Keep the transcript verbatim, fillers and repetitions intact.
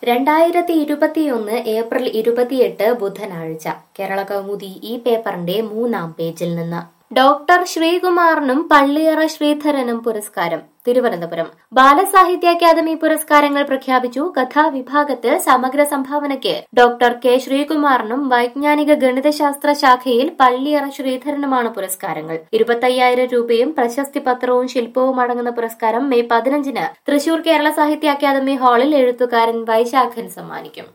രണ്ടായിരത്തി ഇരുപത്തിയൊന്ന് ഏപ്രിൽ ഇരുപത്തിയെട്ട് ബുധനാഴ്ച കേരള കൗമുദി ഈ പേപ്പറിന്റെ മൂന്നാം പേജിൽ നിന്ന് ഡോക്ടർ ശ്രീകുമാറിനും പള്ളിയറ ശ്രീധരനും പുരസ്കാരം. തിരുവനന്തപുരം ബാലസാഹിത്യ അക്കാദമി പുരസ്കാരങ്ങൾ പ്രഖ്യാപിച്ചു. കഥാവിഭാഗത്തിൽ സമഗ്ര സംഭാവനയ്ക്ക് ഡോക്ടർ കെ ശ്രീകുമാറിനും വൈജ്ഞാനിക ഗണിതശാസ്ത്ര ശാഖയിൽ പള്ളിയറ ശ്രീധരനുമാണ് പുരസ്കാരങ്ങൾ. ഇരുപത്തയ്യായിരം രൂപയും പ്രശസ്തി പത്രവും ശില്പവും അടങ്ങുന്ന പുരസ്കാരം മെയ് പതിനഞ്ചിന് തൃശൂർ കേരള സാഹിത്യ അക്കാദമി ഹാളിൽ എഴുത്തുകാരൻ വൈശാഖൻ സമ്മാനിക്കും.